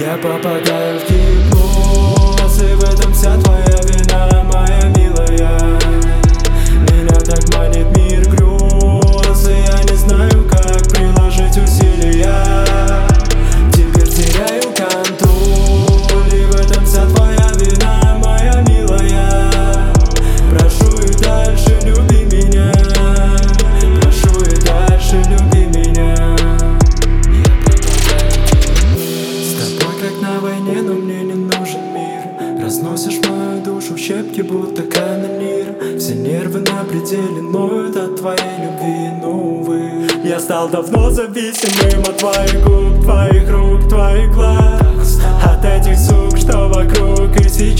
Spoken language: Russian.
Я попадаю в гипноз, и в этом вся твоя вина, моя милая. Меня так манит мир грез, и я не знаю, как приложить усилия. Теперь теряю контроль, и в этом вся твоя вина, моя милая. Прошу и дальше люби меня, прошу и дальше люби меня. С тобой как на войне, но мне не нужен мир. Разносишь мою душу в щепки, будто канонир. Все нервы на пределе ноют от твоей любви, но увы. Я стал давно зависимым от твоих губ, твоих рук, твоих глаз, от этих сук, что вокруг. И сейчас